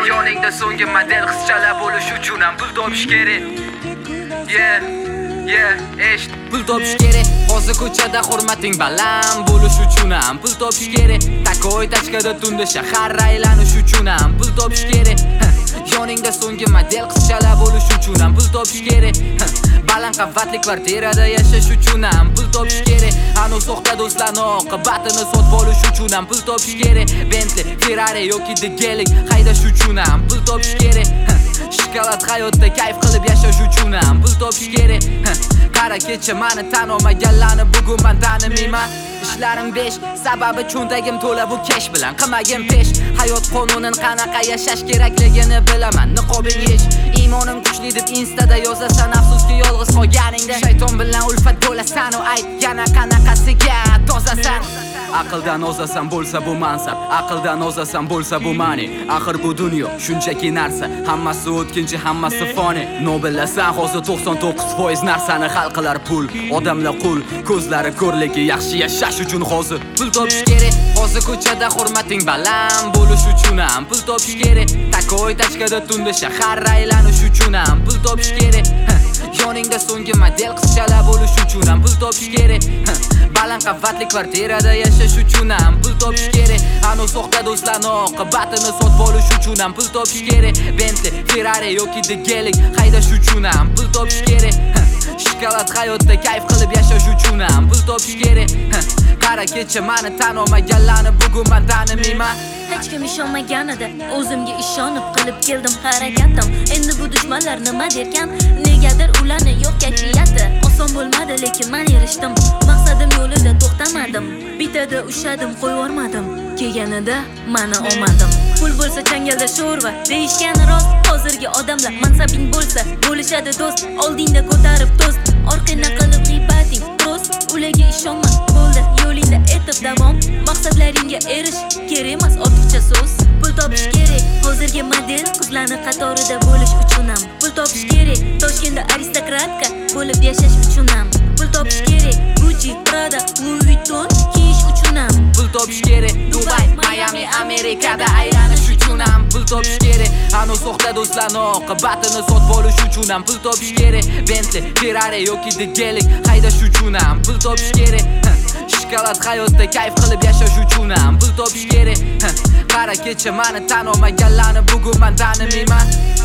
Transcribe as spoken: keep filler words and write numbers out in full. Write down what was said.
Yoningda so'nggi model qizchalar bo'lish uchun ham pul topish kerak. Yeah, yeah, esh. Pul topish kerak. Hozir ko'chada hurmating baland bo'lish uchun ham pul topish kerak. Takoy tashkada tunda shahar aylanish uchun ham pul topish kerak. Yoningda so'nggi model qizchalar bo'lish uchun ham pul topish kerak. Baland qavatli kvartirada yashash uchun ham pul topish kerak. Anu soxta do'stlarni oqibatini sotib olish uchun ham pul topish kerak. Bentley, Ferrari yoki Degelik haydash uchun ham pul topish kerak. Shokolad hayotda kayf qilib yashash uchun ham pul topish kerak. Qara kecha meni tanimaganlarni bugun men tanimayman. Ishlarim besh, sababi cho'ntagim to'la bu kesh bilan qilmagin pesh. Hayot qonunin qanaqa yashash kerakligini bilaman. Niqobing yesh, iymonim kuchli deb Instada yozasan, afsuski yolg'iz qolganingda shayton bilan ulfat bo'lasan. U ayt yana qanaqasiga tozasan. Aqldan ozasan bo'lsa bu mansab, aqldan ozasan bo'lsa bu mani. Axir bu dunyo shunchaki narsa, hammasi o'tkinchi, hammasi foni. Nobillasan hozir to'qson to'qqiz foiz narsani hal qilar pul. Odamlar qul, ko'zlari ko'rligi yaxshi yashash uchun hozir pul topish kerak. Hozir ko'chada hurmating baland bo'lish uchun ham pul topish kerak. Takoy tashkada tunda shahar aylanish uchun ham pul topish kerak. Yoningda so'nggi model qizchalar bo'lish uchun ham pul topish kerak. Baland qavatli kvartirada yashash uchun ham pul topish kerak. Anu soxta do'stlarni oqibatini sotib olish uchun ham pul topish kerak. Bentley, Ferrari yoki Degelik haydash uchun ham pul topish kerak. Shokolad hayotda kayf qilib yashash uchun ham pul topish kerak. Qara kecha meni tanimaganlarni bugun men tanimayman. Hech kim ishonmaganida o'zimga ishonib qilib keldim harakatim. Endi bu dushmanlar nima derkan? Negadir ularni yo'q kayfiyati. Oson bo'lmadi lekin men erishdim. Maqsadim yo'lida to'xtamadim. Bitada ushadim, qo'yvormadim. Kelganida meni olmadim. Pul bo'lsa changalda sho'rva deyishgani rost. Hozirgi odamlar mansabing bo'lsa bo'lishadi do'st. Oldingda ko'tarib to'st, orqangda qilib g'iybating rost. Ularga ishonma, bo'ldi yo'lingda etib davom. Maqsadlaringga erish kerak emas ortiqcha so'z. Pul topish kerak. Hozirgi model qizlarni qatorida bo'lish uchun ham pul topish kerak. Toshkentda aristokratka bo'lib yashash uchun ham pul topish kerak. Gucci, Prada, Louis Vuitton kiyish uchun ham pul topish kerak. Dubai, Miami, Amerikada aylanish uchun ham pul topish kerak. Anu soxta do'stlarni oqibatini sotib olish uchun ham pul topish kerak. Bentley, Ferrari yoki Degelik haydash uchun ham pul topish kerak. Shokolad hayotda kayf qilib yashash uchun ham pul topish kerak. Qara kecha meni tanimaganlarni bugun men tanimayman.